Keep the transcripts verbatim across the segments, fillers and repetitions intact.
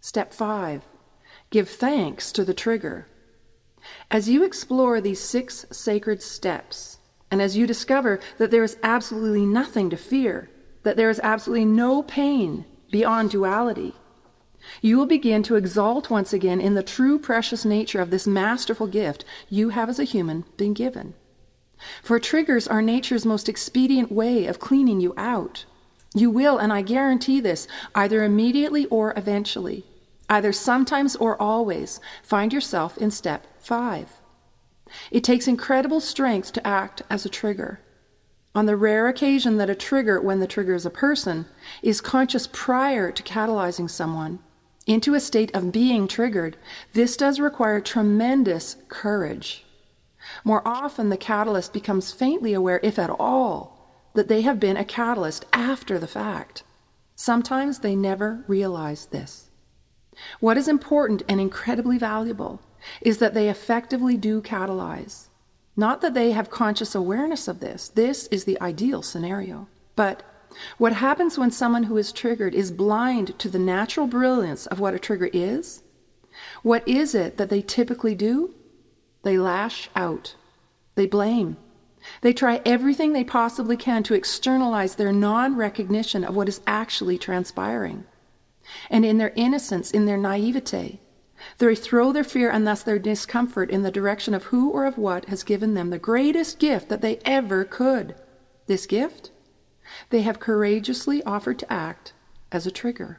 Step five, give thanks to the trigger. As you explore these six sacred steps, and as you discover that there is absolutely nothing to fear, that there is absolutely no pain beyond duality, you will begin to exalt once again in the true precious nature of this masterful gift you have as a human been given. For triggers are nature's most expedient way of cleaning you out. You will, and I guarantee this, either immediately or eventually, either sometimes or always, find yourself in step five. It takes incredible strength to act as a trigger. On the rare occasion that a trigger, when the trigger is a person, is conscious prior to catalyzing someone into a state of being triggered, this does require tremendous courage. More often, the catalyst becomes faintly aware, if at all, that they have been a catalyst after the fact. Sometimes they never realize this. What is important and incredibly valuable is that they effectively do catalyze. Not that they have conscious awareness of this. This is the ideal scenario. But what happens when someone who is triggered is blind to the natural brilliance of what a trigger is? What is it that they typically do? They lash out. They blame. They try everything they possibly can to externalize their non-recognition of what is actually transpiring. And in their innocence, in their naivete, they throw their fear and thus their discomfort in the direction of who or of what has given them the greatest gift that they ever could. This gift? They have courageously offered to act as a trigger.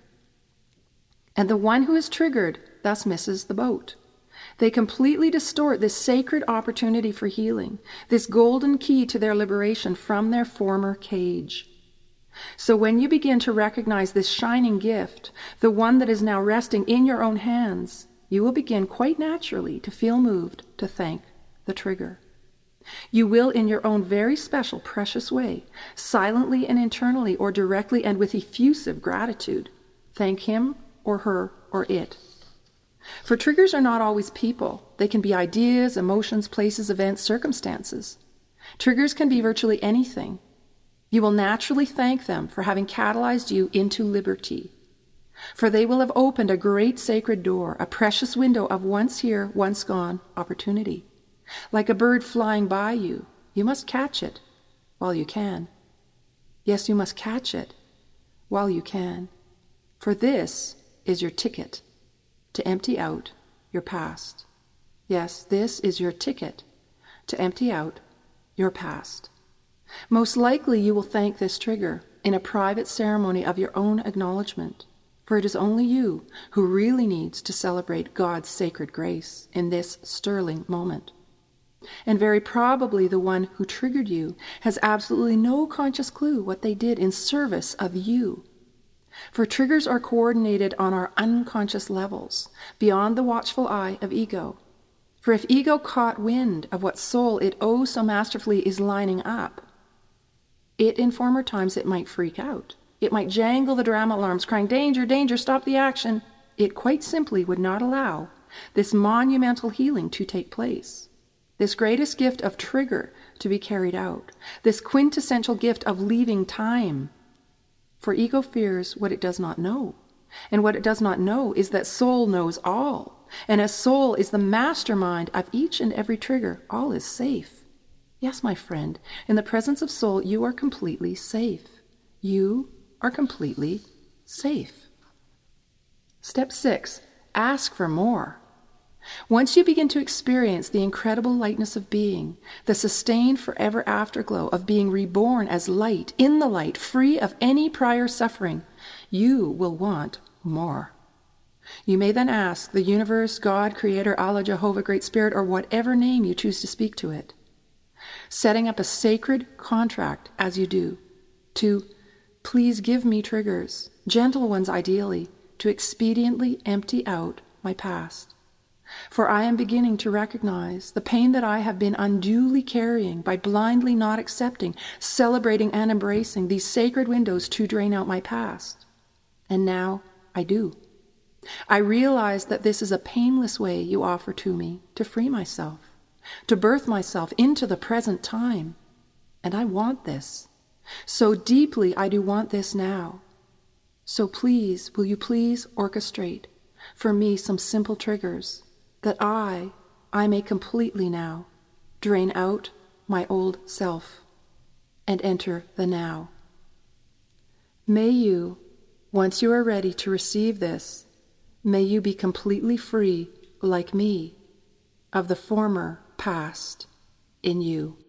And the one who is triggered thus misses the boat. They completely distort this sacred opportunity for healing, this golden key to their liberation from their former cage. So when you begin to recognize this shining gift, the one that is now resting in your own hands, you will begin quite naturally to feel moved to thank the trigger. You will, in your own very special, precious way, silently and internally or directly and with effusive gratitude, thank him or her or it. For triggers are not always people. They can be ideas, emotions, places, events, circumstances. Triggers can be virtually anything. You will naturally thank them for having catalyzed you into liberty. For they will have opened a great sacred door, a precious window of once here, once gone opportunity. Like a bird flying by you, you must catch it while you can. Yes, you must catch it while you can. For this is your ticket to empty out your past. Yes, this is your ticket to empty out your past. Most likely you will thank this trigger in a private ceremony of your own acknowledgement, for it is only you who really needs to celebrate God's sacred grace in this sterling moment. And very probably the one who triggered you has absolutely no conscious clue what they did in service of you. For triggers are coordinated on our unconscious levels, beyond the watchful eye of ego. For if ego caught wind of what soul it oh so masterfully is lining up, it in former times it might freak out. It might jangle the drama alarms, crying, danger, danger, stop the action. It quite simply would not allow this monumental healing to take place. This greatest gift of trigger to be carried out. This quintessential gift of leaving time. For ego fears what it does not know. And what it does not know is that soul knows all. And as soul is the mastermind of each and every trigger, all is safe. Yes, my friend, in the presence of soul, you are completely safe. You are completely safe. Step six, ask for more. Once you begin to experience the incredible lightness of being, the sustained forever afterglow of being reborn as light, in the light, free of any prior suffering, you will want more. You may then ask the universe, God, Creator, Allah, Jehovah, Great Spirit, or whatever name you choose to speak to it, setting up a sacred contract as you do, to please give me triggers, gentle ones ideally, to expediently empty out my past. For I am beginning to recognize the pain that I have been unduly carrying by blindly not accepting, celebrating, and embracing these sacred windows to drain out my past. And now I do. I realize that this is a painless way you offer to me to free myself, to birth myself into the present time. And I want this. So deeply I do want this now. So please, will you please orchestrate for me some simple triggers, that I, I may completely now drain out my old self and enter the now. May you, once you are ready to receive this, may you be completely free, like me, of the former past in you.